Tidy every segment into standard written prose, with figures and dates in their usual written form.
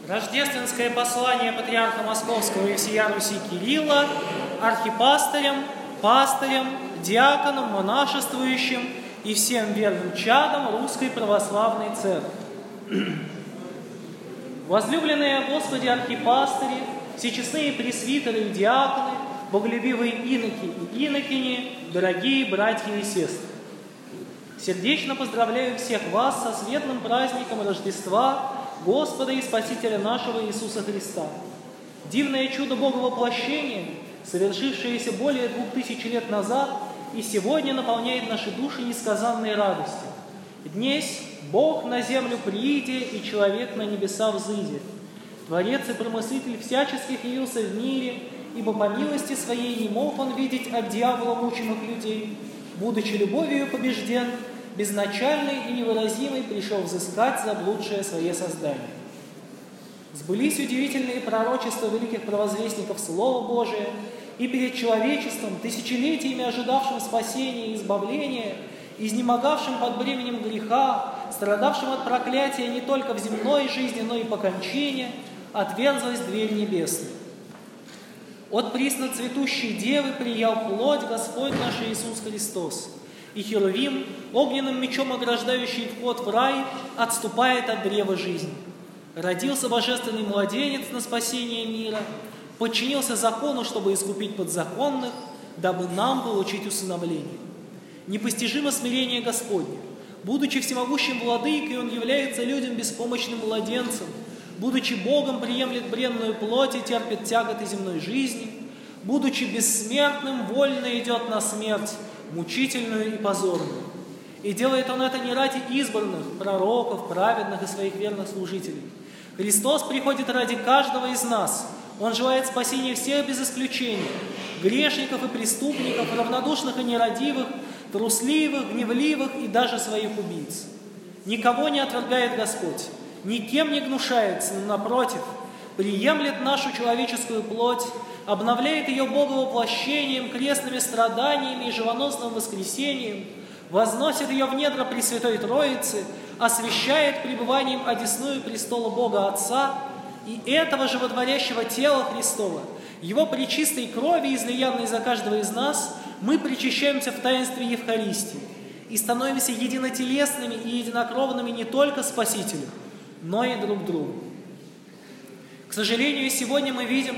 Рождественское послание патриарха Московского и всея Руси Кирилла архипастырям, пастырям, диаконам, монашествующим и всем верным чадам Русской Православной Церкви. Возлюбленные о Господе архипастыри, всечестные пресвитеры и диаконы, боголюбивые иноки и инокини, дорогие братья и сестры! Сердечно поздравляю всех вас со светлым праздником Рождества Господа и Спасителя нашего Иисуса Христа. Дивное чудо Бога воплощения, совершившееся более 2000 лет назад, и сегодня наполняет наши души несказанной радостью. Днесь Бог на землю прииде, и человек на небеса взыдет. Творец и промыслитель всяческих явился в мире, ибо по милости своей не мог он видеть от дьявола мучимых людей. Будучи любовью побежден, безначальный и невыразимый пришел взыскать заблудшее свое создание. Сбылись удивительные пророчества великих провозвестников Слова Божия, и перед человечеством, тысячелетиями ожидавшим спасения и избавления, изнемогавшим под бременем греха, страдавшим от проклятия не только в земной жизни, но и по кончине, отверзлась дверь небесная. От присно цветущей девы приял плоть Господь наш Иисус Христос, и Херувим, огненным мечом ограждающий вход в рай, отступает от древа жизни. Родился божественный младенец на спасение мира, подчинился закону, чтобы искупить подзаконных, дабы нам получить усыновление. Непостижимо смирение Господне. Будучи всемогущим владыкой, Он является людям беспомощным младенцем. Будучи Богом, приемлет бренную плоть и терпит тяготы земной жизни. Будучи бессмертным, вольно идет на смерть, мучительную и позорную. И делает Он это не ради избранных, пророков, праведных и своих верных служителей. Христос приходит ради каждого из нас. Он желает спасения всех без исключения, грешников и преступников, равнодушных и нерадивых, трусливых, гневливых и даже своих убийц. Никого не отвергает Господь, никем не гнушается, но напротив, приемлет нашу человеческую плоть, обновляет ее боговоплощением, крестными страданиями и живоносным воскресением, возносит ее в недра Пресвятой Троицы, освящает пребыванием одесную престола Бога Отца и этого животворящего тела Христова, Его пречистой крови, излиянной за каждого из нас, мы причащаемся в таинстве Евхаристии и становимся единотелесными и единокровными не только Спасителю, но и друг другу. К сожалению, сегодня мы видим,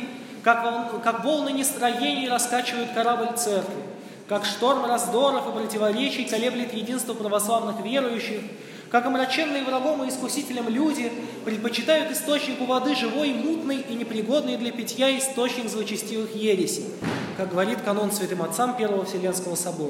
как волны нестроений раскачивают корабль Церкви, как шторм раздоров и противоречий колеблет единство православных верующих, как омраченные врагом и искусителем люди предпочитают источнику воды живой, мутный и непригодный для питья источник злочестивых ересей, как говорит канон святым отцам Первого Вселенского собора.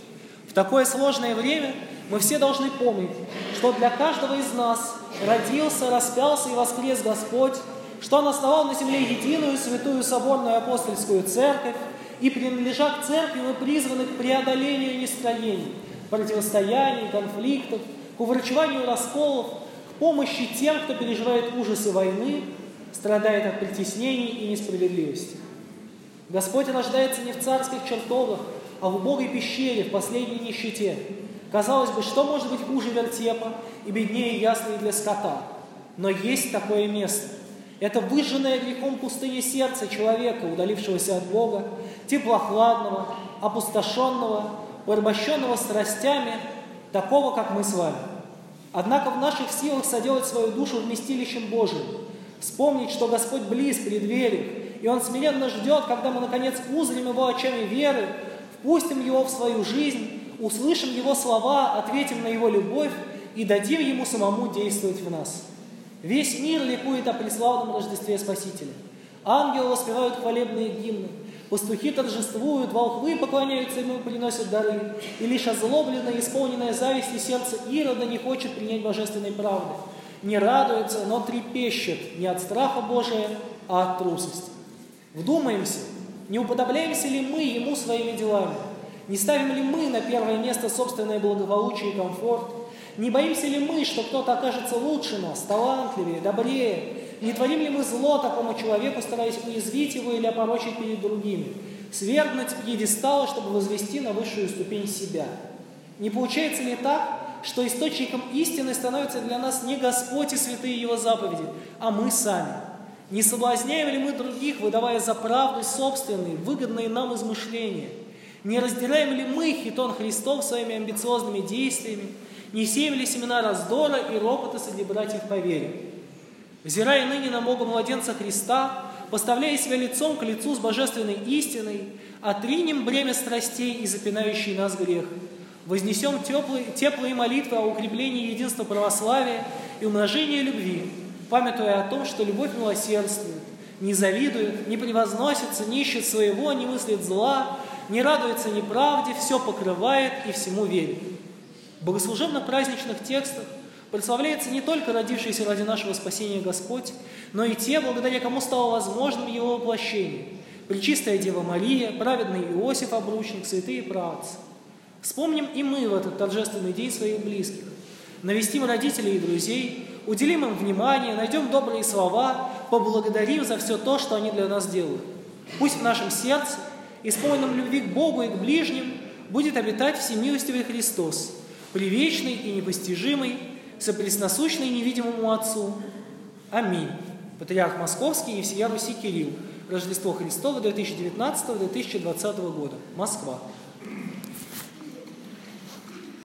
В такое сложное время мы все должны помнить, что для каждого из нас родился, распялся и воскрес Господь, что Он основал на земле единую, святую, соборную апостольскую церковь, и, принадлежа к церкви, мы призваны к преодолению нестроений, противостояний, конфликтов, к уврачеванию расколов, к помощи тем, кто переживает ужасы войны, страдает от притеснений и несправедливости. Господь рождается не в царских чертогах, а в убогой пещере, в последней нищете. Казалось бы, что может быть хуже вертепа и беднее яслей для скота? Но есть такое место. Это выжженное грехом пустыня сердца человека, удалившегося от Бога, теплохладного, опустошенного, порабощенного страстями, такого, как мы с вами. Однако в наших силах соделать свою душу вместилищем Божиим, вспомнить, что Господь близ при дверях, и Он смиренно ждет, когда мы, наконец, узрим Его очами веры, впустим Его в свою жизнь, услышим Его слова, ответим на Его любовь и дадим Ему самому действовать в нас. Весь мир ликует о преславном Рождестве Спасителя. Ангелы воспевают хвалебные гимны, пастухи торжествуют, волхвы поклоняются Ему и приносят дары, и лишь озлобленное, исполненное зависти сердце Ирода не хочет принять божественной правды, не радуется, но трепещет не от страха Божия, а от трусости. Вдумаемся, не уподобляемся ли мы Ему своими делами? Не ставим ли мы на первое место собственное благополучие и комфорт? Не боимся ли мы, что кто-то окажется лучше нас, талантливее, добрее? Не творим ли мы зло такому человеку, стараясь уязвить его или опорочить перед другими? Свергнуть с пьедестала, чтобы возвести на высшую ступень себя? Не получается ли так, что источником истины становится для нас не Господь и святые Его заповеди, а мы сами. Не соблазняем ли мы других, выдавая за правду собственные, выгодные нам измышления? Не раздираем ли мы хитон Христов своими амбициозными действиями? Не сеем ли семена раздора и ропота среди братьев по вере? Взирая ныне на Бога младенца Христа, поставляя себя лицом к лицу с божественной истиной, отринем бремя страстей и запинающий нас грех. Вознесем теплые молитвы о укреплении единства православия и умножении любви, памятуя о том, что любовь милосердствует, не завидует, не превозносится, не ищет своего, не мыслит зла, не радуется неправде, все покрывает и всему верит. В богослужебно-праздничных текстах прославляется не только родившийся ради нашего спасения Господь, но и те, благодаря кому стало возможным Его воплощение. Пречистая Дева Мария, праведный Иосиф Обручник, святые праотцы. Вспомним и мы в этот торжественный день своих близких. Навестим родителей и друзей, уделим им внимание, найдем добрые слова, поблагодарим за все то, что они для нас делают. Пусть в нашем сердце, исполненном любви к Богу и к ближним, будет обитать всемилостивый Христос, привечный и непостижимый, сопресносущный невидимому Отцу. Аминь. Патриарх Московский и всея Руси Кирилл. Рождество Христово 2019-2020 года. Москва.